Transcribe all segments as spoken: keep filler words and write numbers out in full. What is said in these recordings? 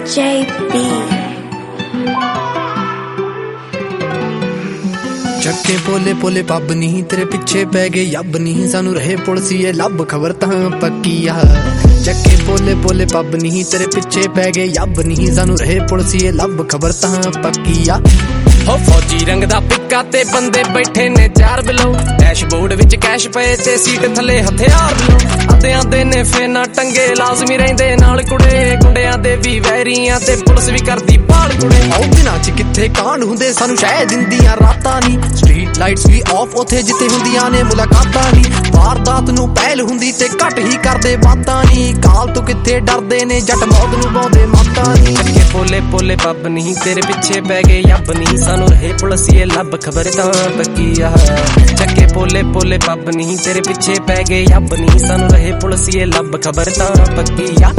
J B ਚੱਕੇ ਪੋਲੇ ਪੋਲੇ ਪੱਬ ਨਹੀਂ ਤੇਰੇ ਪਿੱਛੇ ਪੈ ਗਏ ਯੱਬ ਨਹੀਂ ਸਾਨੂੰ ਰਹੇ ਪੁਲਸੀਏ ਲੱਭ ਖਬਰ ਤਾਂ ਪੱਕੀ ਆ ਚੱਕੇ ਪੋਲੇ ਪੋਲੇ ਪੱਬ ਨਹੀਂ ਤੇਰੇ ਪਿੱਛੇ ਪੈ ਗਏ ਯੱਬ ਨਹੀਂ ਸਾਨੂੰ ਰਹੇ ਪੁਲਸੀਏ ਲੱਭ ਖਬਰ ਤਾਂ ਪੱਕੀ ਆ ਹੋ ਫੌਜੀ ਰੰਗ ਦਾ ਪਿੱਕਾ ਤੇ ਬੰਦੇ ਬੈਠੇ ਨੇ ਚਾਰ ਬਿਲੋ ਡੈਸ਼ਬੋਰਡ ਵਿੱਚ ਕੈਸ਼ ਪਏ ਤੇ ਸੀਟ ਥੱਲੇ ਹਥਿਆਰ ਬਿਲੋ ਅੱਧਿਆਂ ਦੇ ਨੇ ਫੇਨਾ ਟੰਗੇ ਲਾਜ਼ਮੀ ਰਹਿੰਦੇ ਨਾਲ ਕੁੜੇ ਗੁੰਡਿਆਂ ਦੇ ਵੀ ਵੈਰੀਆਂ ਤੇ ਪੁਲਿਸ ਵੀ ਕਰਦੀ ਭਾਲ ਕੁੜੇ ਆਉ ਦਿਨਾਂ ਚ ਕਿੱਥੇ ਕਾਂਡ ਹੁੰਦੇ ਸਾਨੂੰ ਸ਼ਹਿ ਦਿੰਦੀਆਂ ਰਾਤਾਂ ਨੀ ਸਟਰੀਟ ਲਾਈਟਸ ਵੀ ਆਫ ਉਥੇ ਜਿੱਥੇ ਹੁੰਦੀਆਂ ਨੇ ਮੁਲਾਕਾਤਾਂ ਨੀ ਵਾਰਦਾਤ ਨੂੰ ਪਹਿਲ ਹੁੰਦੀ ਤੇ ਘੱਟ ਹੀ ਕਰਦੇ ਬਾਤਾਂ ਨੀ ਕਾਲ ਤੋਂ ਕਿੱਥੇ ਡਰਦੇ ਨੇ ਜੱਟ ਮੌਤ ਨੂੰ ਪਾਉਂਦੇ ਮਾਤਾਂ ਨੀ ਚੱਕੇ ਪੋਲੇ ਪੋਲੇ ਪੱਬ ਨਹੀਂ ਤੇਰੇ ਪਿੱਛੇ ਪੈ ਗਏ ਯੱਬ ਨਹੀਂ ਸਾਨੂੰ ਰਹੇ ਪੁਲਸੀਏ ਲੱਭ ਖਬਰ ਤਾਂ ਪੱਕੀ ਆ ਚੱਕੇ ਪੋਲੇ ਪੋਲੇ ਪੱਬ ਨਹੀਂ ਤੇਰੇ ਪਿੱਛੇ ਪੈ ਗਏ ਯੱਬ ਨਹੀਂ ਸਾਨੂੰ ਰਹੇ ਪੁਲਸੀਏ ਲੱਭ ਖਬਰ ਤਾਂ ਪੱਕੀ ਆ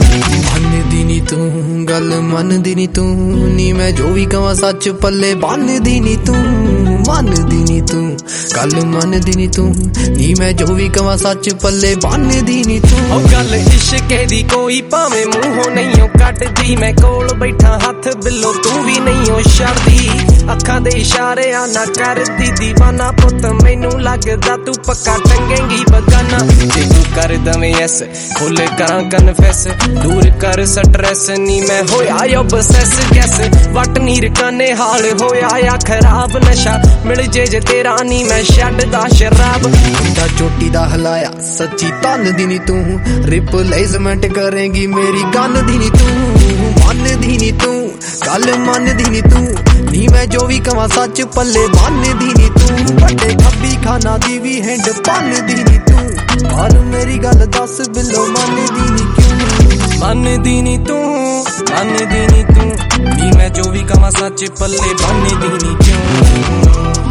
ਮੰਨਦੀ ਨੀ ਤੂੰ ਗੱਲ ਮੰਨਦੀ ਨੀ ਤੂੰ ਨੀ ਮੈਂ ਜੋ ਵੀ ਕਵਾਂ ਸੱਚ ਪੱਲੇ ਬੰਨਦੀ ਨੀ ਤੂੰ ਮੰਨਦੀ ਨੀ ਤੂੰ ਗੱਲ ਮੰਨਦੀ ਨੀ ਤੂੰ ਨੀ ਮੈਂ ਜੋ ਵੀ ਕਵਾਂ ਸੱਚ ਪੱਲੇ ਬੰਨਦੀ ਨੀ ਤੂੰ ਉਹ ਗੱਲ ਇਸ਼ਕੇ ਦੀ ਕੋਈ ਭਾਵੇਂ ਮੂੰਹੋਂ ਨਹੀਂ ਕੱਢਦੀ ਮੈਂ ਕੋਲ ਬੈਠਾ ਹੱਥ ਬਿੱਲੋ ਤੂੰ ਵੀ ਨਹੀਂ ਹੋ ਛੱਡਦੀ ਅੱਖਾਂ ਦੇ ਇਸ਼ਾਰਿਆਂ ਨਾ ਕਰਦੀ ਦੀਵਾਨਾ ਪੁੱਤ ਮੈਨੂੰ ਲੱਗਦਾ ਤੂੰ ਪੱਕਾ ਟੰਗੇਂਗੀ ਬਗਾਨਾ ਜੇ ਤੂੰ ਕਰ ਦਵੇਂ ਐਸ ਖੁੱਲੇ ਕਰਾਂ ਕਨਫੈਸ ਦੂਰ ਕਰ ਸਟ੍ਰੈਸ ਨੀ ਮੈਂ ਹੋਇਆ ਓਬਸੈਸ ਗੈਸ ਵਟ ਨੀਰ ਕਾਨੇ ਹਾਲ ਹੋਇਆ ਆ ਖਰਾਬ ਨਸ਼ਾ ਮਿਲ ਜੇ ਜੇ ਤੇਰਾ ਨੀ ਮੈਂ ਛੱਡਦਾ ਸ਼ਰਾਬ ਦਾ ਚੋਟੀ ਦਾ ਹਲਾਇਆ ਸੱਚੀ ਤਨ ਦੀ ਨੀ ਤੂੰ ਰਿਪਲੇਸਮੈਂਟ ਕਰੇਂਗੀ ਮੇਰੀ ਗਨ ਦੀ ਨੀ ਤੂੰ ਮੰਨਦੀ ਨੀ ਤੂੰ ਗੱਲ ਮੰਨਦੀ ਨੀ ਤੂੰ ਨੀ ਮੈਂ ਜੋ ਵੀ ਕਵਾਂ ਸੱਚ ਪੱਲੇ ਬੰਨਦੀ ਨੀ ਤੂੰ ਵੱਡੇ ਖੱਬੀ ਖਾਨਾ ਦੀ ਵੀ ਹੈਂਡ ਪੰਨਦੀ ਨੀ ਤੂੰ ਪਰ ਮੇਰੀ ਗੱਲ ਦੱਸ ਬਿੱਲੋ ਮੰਨਦੀ ਨੀ ਕਿਉਂ ਮੰਨਦੀ ਨੀ ਤੂੰ ਮੰਨਦੀ ਨੀ ਤੂੰ ਨੀ ਮੈਂ ਜੋ ਵੀ ਕਵਾਂ ਸੱਚ ਪੱਲੇ ਬੰਨਦੀ ਨੀ ਕਿਉਂ